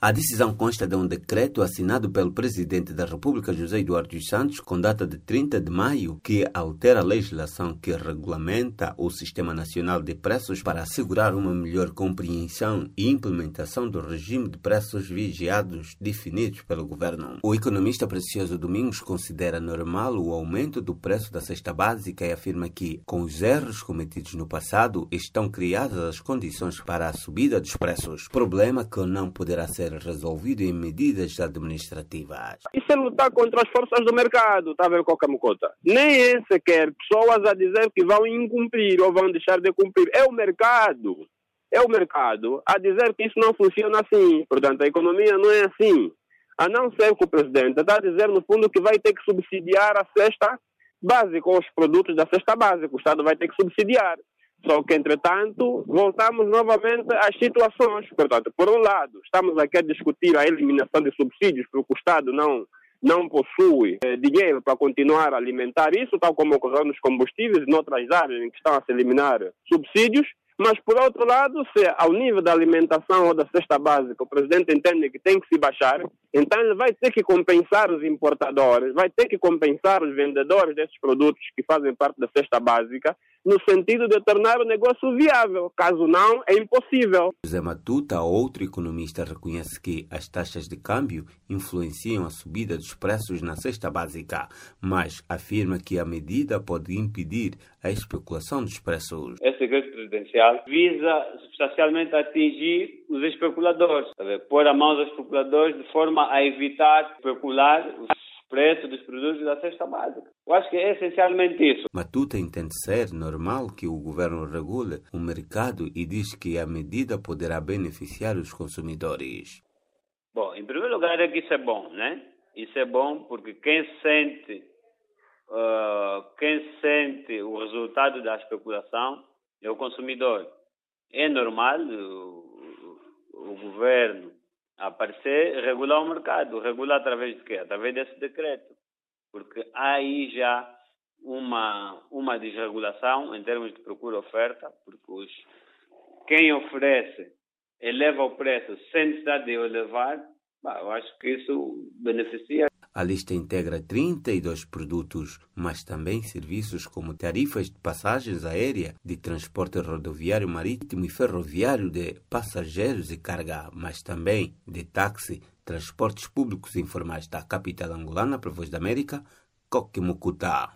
A decisão consta de um decreto assinado pelo Presidente da República, José Eduardo dos Santos, com data de 30 de maio, que altera a legislação que regulamenta o Sistema Nacional de Preços para assegurar uma melhor compreensão e implementação do regime de preços vigiados definidos pelo Governo. O economista Precioso Domingos considera normal o aumento do preço da cesta básica e afirma que, com os erros cometidos no passado, estão criadas as condições para a subida dos preços. Problema que não poderá ser resolvido em medidas administrativas. Isso é lutar contra as forças do mercado, está a ver qualquer mocota. Nem é sequer pessoas a dizer que vão incumprir ou vão deixar de cumprir. É o mercado a dizer que isso não funciona assim. Portanto, a economia não é assim. A não ser que o presidente está a dizer, no fundo, que vai ter que subsidiar a cesta básica, ou os produtos da cesta básica. O Estado vai ter que subsidiar. Só que, entretanto, voltamos novamente às situações. Portanto, por um lado, estamos aqui a discutir a eliminação de subsídios, porque o Estado não possui dinheiro para continuar a alimentar isso, tal como ocorreu nos combustíveis e noutras áreas em que estão a se eliminar subsídios. Mas, por outro lado, se ao nível da alimentação ou da cesta básica o presidente entende que tem que se baixar, então ele vai ter que compensar os importadores, vai ter que compensar os vendedores desses produtos que fazem parte da cesta básica, no sentido de tornar o negócio viável. Caso não, é impossível. José Matuta, outro economista, reconhece que as taxas de câmbio influenciam a subida dos preços na cesta básica, mas afirma que a medida pode impedir a especulação dos preços. Esse decreto presidencial visa substancialmente atingir os especuladores, pôr a mão aos especuladores de forma a evitar especular os preços dos produtos da cesta básica. Eu acho que é essencialmente isso. Matuta entende ser normal que o governo regule o mercado e diz que a medida poderá beneficiar os consumidores. Bom, em primeiro lugar é que isso é bom, né? Isso é bom porque quem sente o resultado da especulação é o consumidor. É normal o governo aparecer, regular o mercado. Regular através de quê? Através desse decreto. Porque há aí já uma desregulação em termos de procura e oferta, porque quem oferece eleva o preço sem necessidade de o elevar. Eu acho que isso beneficia. A lista integra 32 produtos, mas também serviços como tarifas de passagens aéreas, de transporte rodoviário, marítimo e ferroviário de passageiros e carga, mas também de táxi, transportes públicos informais da capital angolana, para a Voz da América, Coque Mucuta.